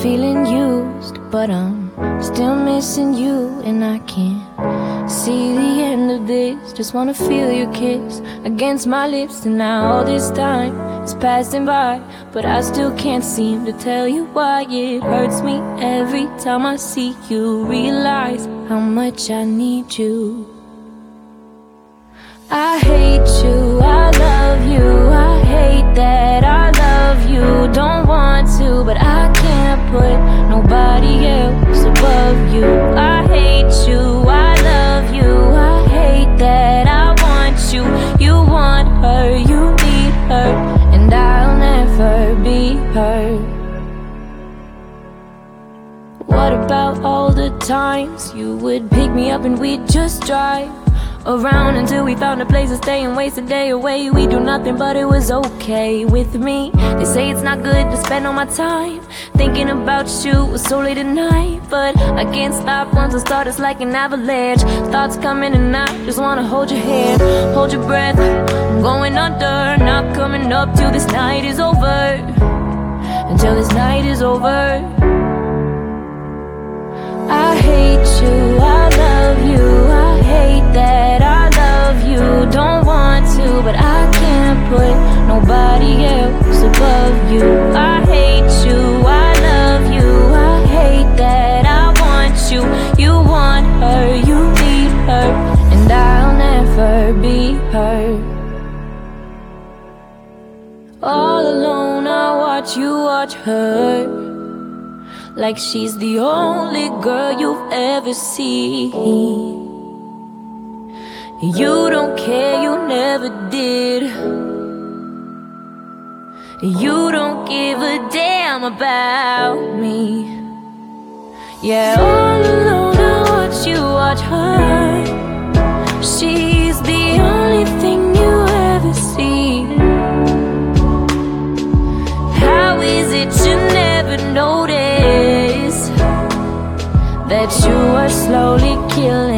feeling used, but I'm still missing you. And I can't see the end of this. Just wanna feel your kiss against my lips. And now all this time is passing by, but I still can't seem to tell you why. It hurts me every time I see you, realize how much I need you. I hate you, I love you, I hate that I love you. Don't want to, but I can't put nobody else above you. I hate you, I love you, I hate that I want you. You want her, you need her, and I'll never be her. What about all the times you would pick me up and we'd just drive around until we found a place to stay and waste a day away? We do nothing, but it was okay with me. They say it's not good to spend all my time thinking about you so late at night, but I can't stop once I start. It's like an avalanche, thoughts coming and I just wanna hold your hand, hold your breath. I'm going under, not coming up till this night is over, until this night is over. I hate you, I love you, I hate that I love you. Don't want to, but I can't put nobody else above you. I hate you, I love you, I hate that I want you. You want her, you need her, and I'll never be her. All alone I watch you watch her, like she's the only girl you've ever seen. You don't care, you never did. You don't give a damn about me. Yeah, all alone I watch you watch her. She's the only thing you ever see. How is it you never notice that you are slowly killing